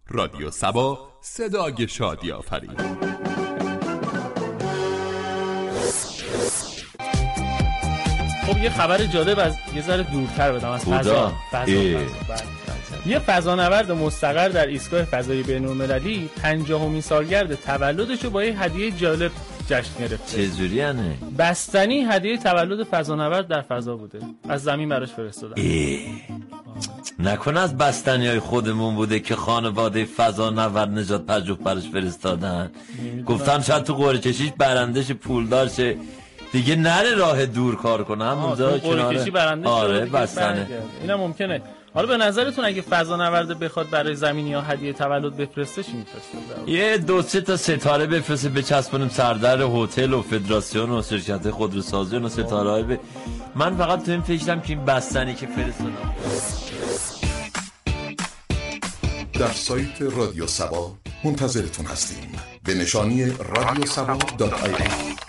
رادیو سبا، صدای شادی آفرین. خب یه خبر جالب از یه ذره دورتر بدم از فضا. یه فضانورد مستقر در ایستگاه فضایی بین‌المللی 50مین سالگرد تولدش رو با یه هدیه جالب جشن گرفته. چجوری یعنی؟ بستنی هدیه تولد فضانورد در فضا بوده. از زمین براش فرستادن. نکنه از بستنی‌های خودمون بوده که خانواده فضانورد نجات پژوه براش فرستادن. گفتن شاید تو قرعه کشیش برندش پولدار شه دیگه نره راه دور کار کنه. همونجا قرعه کشی برنده آره بستنه. اینم ممکنه. حالا به نظرتون اگه فضانورد بخواد برای زمینی‌ها هدیه تولد بفرسته چی میفرسته؟ یه 2-3 تا ستاره بفرسته بچسبونیم سردر هتل و فدراسیون و شرکت خودروسازی و ستاره‌های من فقط تو این فکرم که این بستنی که فرستادم. در سایت رادیو سبا منتظرتون هستیم به نشانی radiosaba.ir.